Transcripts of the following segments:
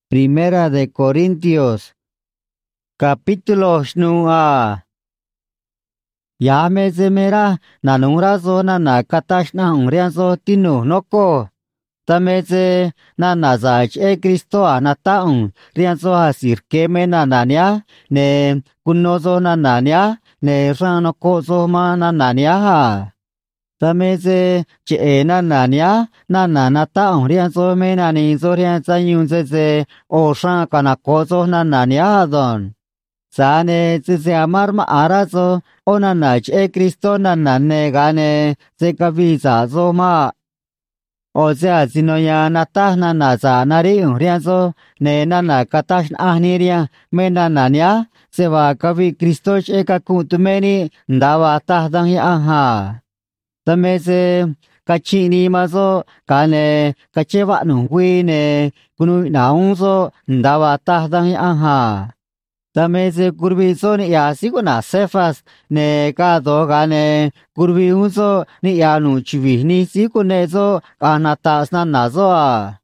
Primera de Corintios, capítulo shnua. Ya me zemera na nungra zo na katash na ungrian zo tinu noko. Ta me ze na zach Kristo na taung rian zo hasir keme na nya ne kunno zo na nya ne ran noko zo ma na nya ha. Ta me ze che na nya na taung rian zo me na ni zo rian za yun ze o shan kana ko zo na nya don. Sane ze amar ma arazo ona nach Kristo na ne gane ze kaviza zo ma. O sea zinoya natah na za nari rianzo ne na katash ahniria me na nya se va kavi Kristo eka kutumeni ndawa tahdang ya aha. Tame se kachini mazo kane kachewa nungwi ne kunu naunzo ndawa tahdang ya aha. Tame se kurbi so ni ya sigo na sefas ne ka do gane kurbi unso ni ya nu chivi ni sigo ne zo kanatas na zo a.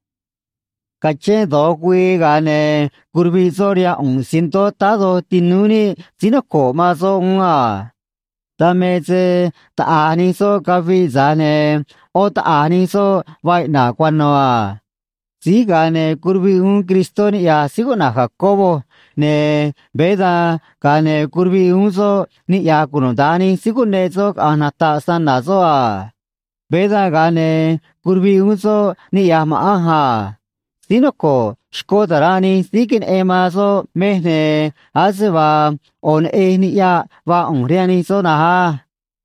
Kache do kui gane kurbi so ria sinto ta do tinuni sino koma zo a. Tame se ta ani so kavi zane o ta ani so vai na kwano a. Si gane kurbi Kristo ni ya sigo na Jacobo ne beda gane kurbi so ni ya kunodani sigo ne zo anata sana zo a. Beda gane kurbi so ni ya maaha. Sinoko shkodarani sikin ema so mehne azwa on ni ya va onriani so na ha.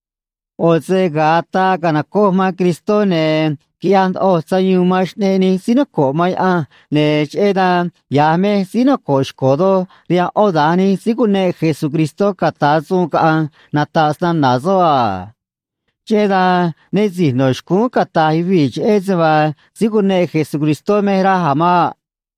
O se gata kana koma Kristo ne kian o sayumash ne ni sinoko mai a ne cheda yame sinoko shkodo ria odani sigune Jesucristo katazu ka natasna nazo a. Cheda ne zino shku katahivich ezwa sigune Jesucristo mehra hama.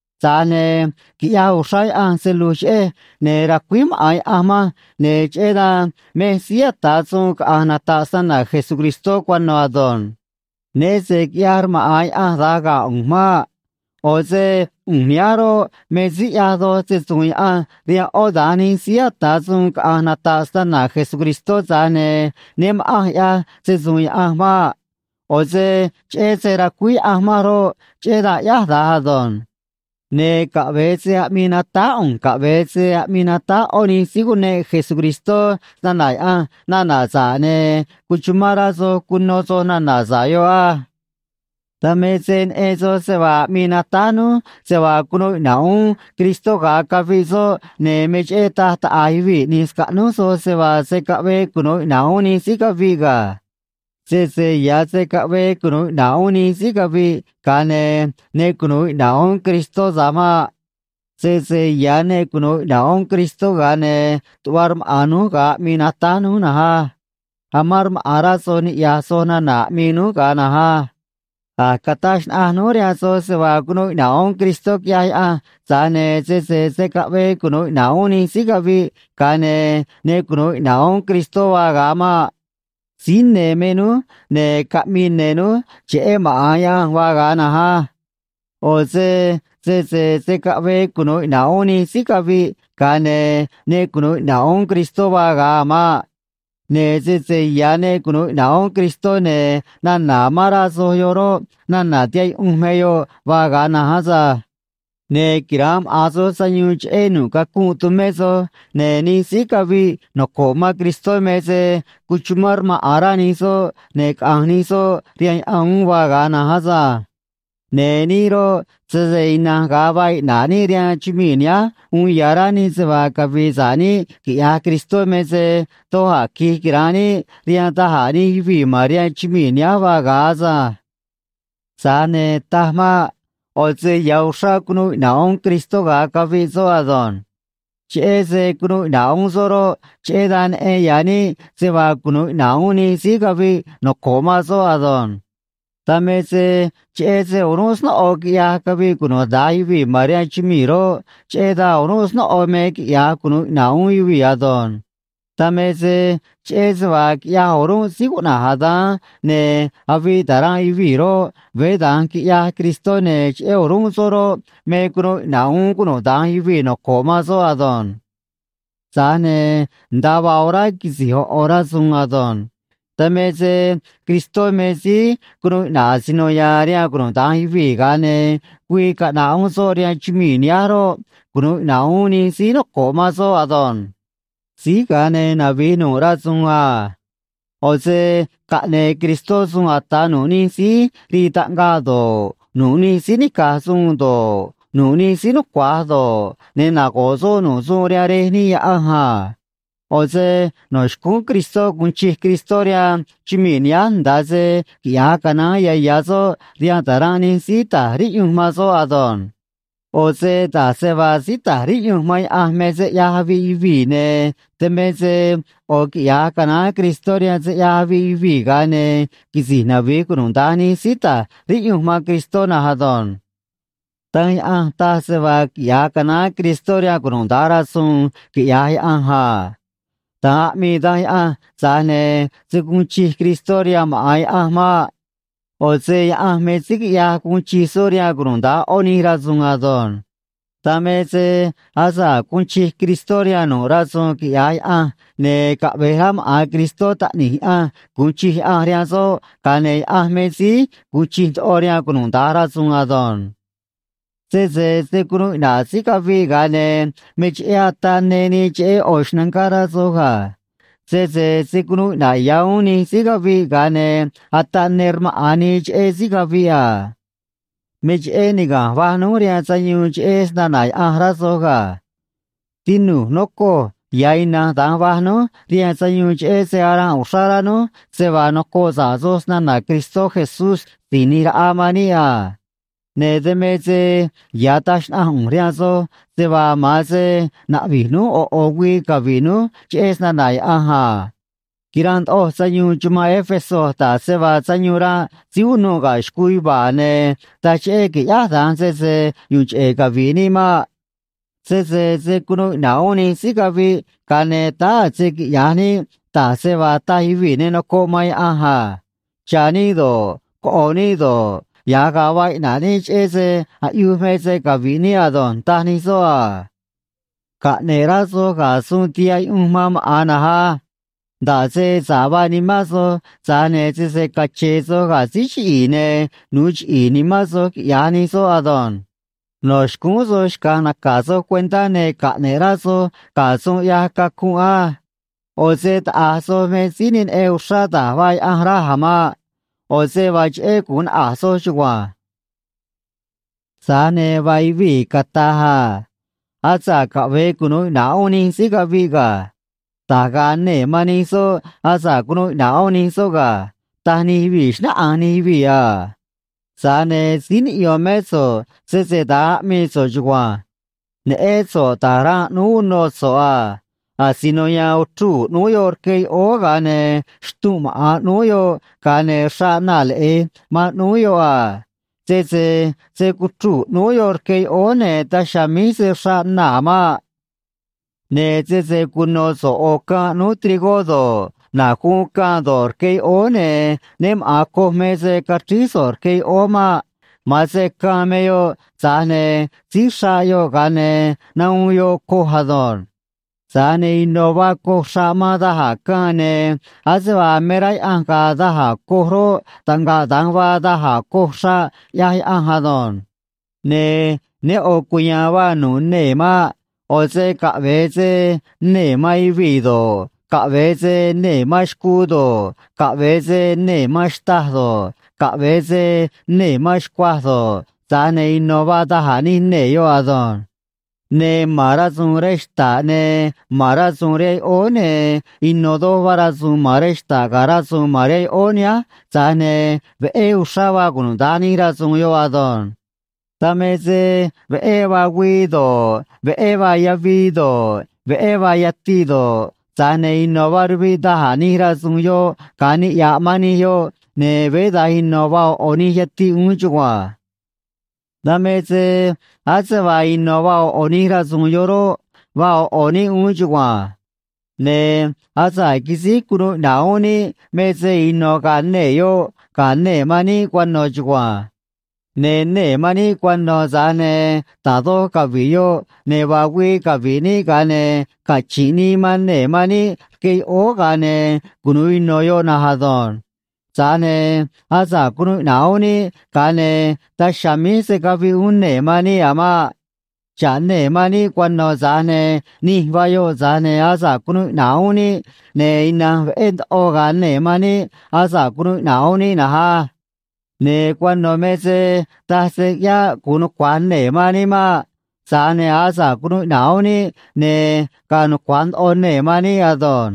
Zane kia usai an selush ne rakwim ay ama ne cheda mesia tazu ka natasna Jesucristo kwano adon. Ne se kiar ma ay daga ma. O se unyaro meziado se suya ria odani sia tazun ka natasta na Jesucristo zane nem ya se suya ma. O se che sera kui amaro che da ya dadon. Ne cabece a minata oni sigune Jesucristo nanaya nanaza ne kuchumarazo kunozo nanaza yo a. Tamesen eso se va minatanu se va kuno naun Cristo ga kaviso ne mecheta ta aivi niskanuso se va se kabe kuno naun ni sikaviga. Se ya se kabe kuno nauni sikavi kane ne kuno naun Cristo zama. Se ya ne kuno naun Cristo gane tuarm anu ga minatanu naha. Amarm araso ni yaso na minu ga naha. Katash anu riaso se va kuno naun Cristo kya ya zane se kabe kuno nauni sikavi kane ne kuno naun Cristo wa gama. Sin ne menu ne kamin nenu che maaya wagana ha. O se kabe kuno naoni sikavi kane ne kuno naon Cristo wagama. Ne se ya ne kuno naon Cristo ne na mara so yoro na tiay meyo wagana haza. Ne kiram aso sayuch enu kakutu meso ne ni sikavi no koma Cristo mese kuchumar ma arani so ne kahni so riay ang wagana haza. Ne niro tsezeina gavai nani ria chiminia yarani sewa kavizani kia Cristo mese toha kikirani ria tahani vi maria chiminia wagaza. Sane tahma Oze yausha kunu naon Cristo ga kavizo adon. Che se kunu naon zoro che dan yani se va kunu naoni si kavi no koma zo adon. Tame se che se onos no okia kavi kunu daivi maria chimiro che da onos no omek ya kunu naon yuvi adon. tameze chezwa ya horo siguna hada ne avi dara iviro vedan ki ya Cristo ne che orun soro me kuno naun kuno dan ivi no koma so adon zane ndaba ora kisi ho ora sung adon tameze Cristo mesi kuno na sino ya ria kuno dan ivi gane kui ka naun so ria chimi niaro kuno naun ni sino koma so adon si gane na vino ra sunga oze kane Cristo sunga ta no ni si ri tanga do no ni si ni ka sung do no ni si no kwa do ne na go so no so ria re ni a ha oze no shku Cristo kunchi Cristoria chiminian daze ya kana ya so ria tarani si ta ri yung ma so adon oze da se va si ta ri yung mai a me se ya vi vi ne te me se o ya kana Cristoria se ya vi vi ga ne kisi na vi kunun da ni si ta ri yung ma Cristo na hadon tai a ta se va ya kana Cristoria kunun da ra sun ki ya a ha ta mi dai a za ne zu kun chi Cristoria ma ai a ma oze ya me sik ya kun chi soria grunda oni razun adon tameze asa kun chi Cristoria no razun ki ai a ne ka beham a Cristo ta ni a kun chi a ria so ka ne a me si kun chi oria grunda razun adon se kun na si ka vi ga ne me che ta ne ni che oshnan ka razo ga se kunu na yauni sigavi gane atanerma ani che sigavia mij eniga vanuria sanyu che snana ahrasoga tinu noko yaina da vano ria sanyu che se ara usarano se va noko za zosnana Cristo Jesús tinira amania ne demeze yatash na ungriazo se va maze na vinu o owi ka vinu chesna nai aha kirant o sanyu chuma efeso ta se va sanyura siuno ga skui ba ne ta che ki ya dan se yu che ka vini ma se kuno naoni si ka vi ka ne ta che ki ya ni ta se va ta hi vi ne no ko mai aha chani do ko ni do ya ga wai na ni che se a yu me se ka vi ni a don ta ni so a ka ne ra so ga su ti ai ma ana ha da se za ba ni ma so za ne che se ka che so ga si chi ne nu chi ni ma so ya ni so a don los ku so ska na ka so cuenta ne ka ne ra so ka so ya ka ku a o se ta so me sin in e usha da wai a ra ha ma o se va che kun a so chwa sa ne vai vi ka ta ha a cha ka ve kunu na oni si ka vi ga ta ga ne ma ni so a sa kunu na oni so ga ta ni vi na a ni vi a sa ne sin yo me so se da me so chwa ne e so ta ra nu no so a sino ya tu no yo ke o ga ne stu ma no yo ka ne sha na le ma no yo a se ku tu no yo ke o ne ta sha mi se sha na ma ne se ku no so o ka no trigo do na ku ka do ke o ne nem a ko me se ka tri so ke o ma se ka me yo za ne ti sha yo ga ne na u yo ko ha do sa ne nova ko sama da ha ka ne azwa merai an ka da ha ko ro tanga dangwa da ha ko sa ya an ha don ne o ku ya wa nu ne ma o se ka ve se ne mai vi do ka ve se ne ma sku do ka ve se ne ma sta do ka ve se ne ma skwa do sa ne nova da ha ni ne yo a don ne mara resta ne mara re o ne inodo vara maresta gara mare onia zane ve usaba kun dani ra yo adon tameze ve va guido ve va ya vido ve va ya tido zane inovar vida hani ra yo kani ya mani yo ne ve da inova oni yati unjwa dameze azwa inova onira zungoro wa oni unjwa nè asa kisi kuno nào ni mẹ sẽ ino cả nè mà ni quan nó chua nè mà ni quan nó ra nè ta do cả vị yo nè và quy cả vị ni cả nè cả chỉ ni mà ni cái ô cả nè kuno ino yo na hadon za nè asa kuno nào ni cả nè ta shami sẽ cả vị un nè mà ni ama chả nè mà ni quan nó giá nè ni vayo giá nè asa kunu nào ni nè ina en oga nè mà ni asa kunu nào ni na ha nè quan nó mẹ se ta se ya kunu quan nè mà ni mà giá nè asa kunu nào ni nè kanu quan on nè mà ni adon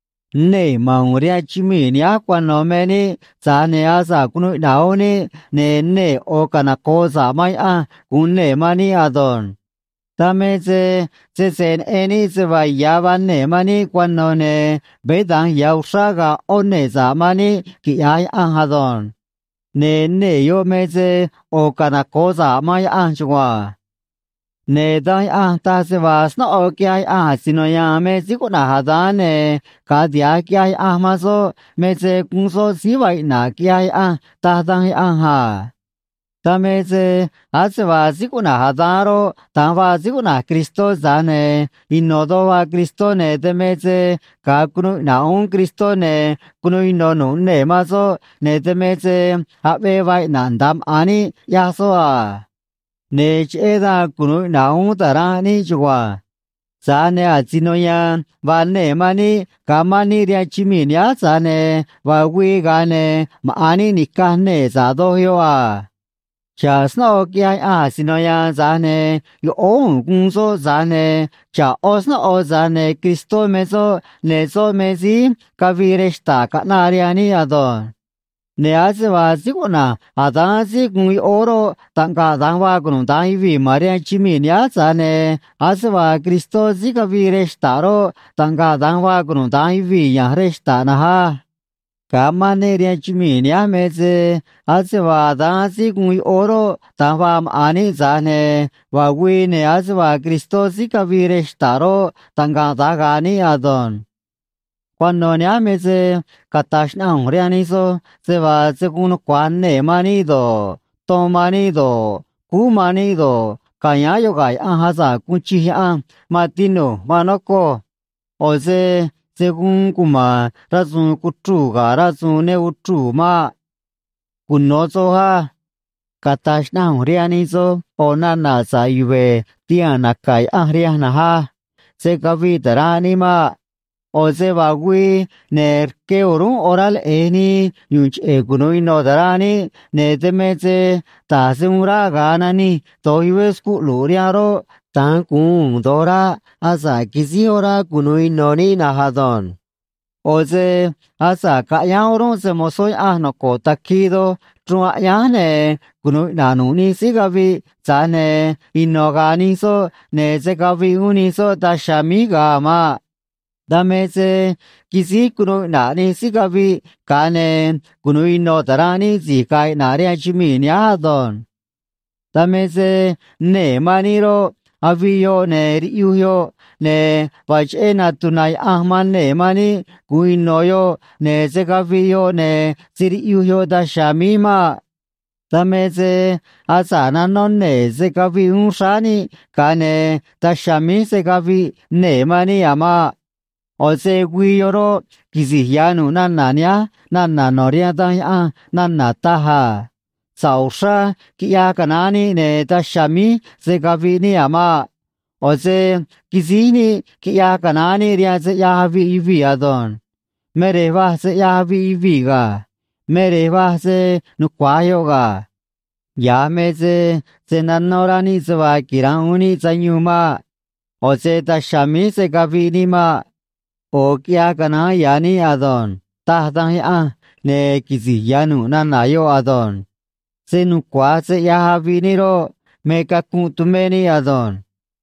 nè mong ria chimi ni quan nó mẹ ni giá nè asa kunu nào ni nè o kana ko sa mai a kun nè mà ni adon ta mẹ se eni se va ya van ne mani quan no ne be dang yau sa ga on ne za mani ki ai an ha don ne yo mẹ se o kana ko za mai an chwa ne dai an ta se va sno o ki ai a sino ya mẹ si ko na ha da ne ka dia ki ai a ma so mẹ se kung so si vai na ki ai a ta dang an ha ta mẹ se asva sikuna hadaro tava sikuna Cristo zane inodova Cristo ne te mẹ se ka kunu na un Cristo ne kunu ino nu ne ma so ne te mẹ se ave vai nan dam ani ya so a ne che da kunu na un tara ni chwa zane a zinoya va ne mani kamani ria chimi nya zane va wi ga ne ma ani nikah ne za do yo a chả snow kia à xin nói ra nè yo ông cũng so ra nè chả os nó os ra nè Cristo mẹ so mẹ gì cả vì resta cả na ria ni adon nè asva sikuna ada si cũng oro tăng cả tăng va cũng tăng vì Maria chimi nya ra nè asva Cristo si cả vì resta ro tăng cả tăng va cũng tăng vì ya resta na ha kamane ria chimi nya mẹ se asva da si cũng oro tăng va ani ra nè và quy nè asva Cristo si cả vì resta ro tăng cả tăng cả ni adon cuando ne amese katashna hongrianiso se va según cuanne manido to manido ku manido kaya yogai ahasa kunchi an matino manoko ose según kuma razun kutruga razun ne utruma kunozo ha katashna hongrianiso onana sa yuve tiana kai ahriana ha se kavi taranima o se va gui ner ke orun oral eni yunch egunoi no darani ne temetse ta se ura ganani to yues ku luriaro tan kun dora asa kisi ora kunoi noni nahadon o se asa kaya orun se mosoi ahno ko takido trua yane kunoi nanuni sigavi zane inogani so ne se gavi uni so ta shamiga ma dame se kisi kuno na ni sigavi kane kuno ino tarani zikai na ria chimi nya don dame se ne maniro avio ne riuyo ne vachena tunai ahman ne mani kuino yo ne segavio ne siriuyo da shamima dame se asana non ne segavi unshani kane da shami segavi ne mani ama ose guiyoro kiziyanu nananya nanna noria daya nanna taha sausha kia kanani ne tashami segavini ama ose kizini kia kanani ria se yavi ivi adon mere va se yavi ivi ga mere va se nukwayo ga ya me se nanorani se va kirauni zanyuma ose tashami segavini ma o kia kana yani adon tahtang ya ne kisi yanu nanayo adon senu kwa se ya viniro me kakun tumeni adon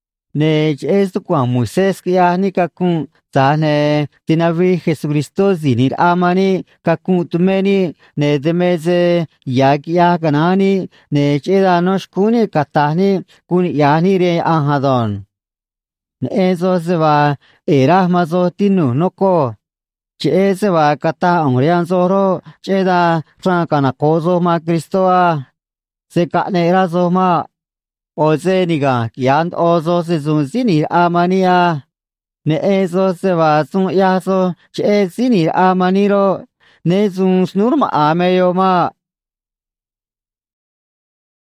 ne esto kwa Moisés ya ni kakun tane tinavi Jesucristo zinir amani kakun tumeni ne demeze ya kia kanani ne chedanosh kuni katani kuni yani re ahadon nè số sẽ và ra mà số tin nụ nó cô chế sẽ và kata ông riêng số ro chế ra sang cả na cô số mà Cristo à sẽ cả này ra số mà ô sẽ đi cả kian ô số sẽ dùng xin đi amania nè số sẽ và dùng ya số chế xin đi amani ro nè dùng snur mà ameyo mà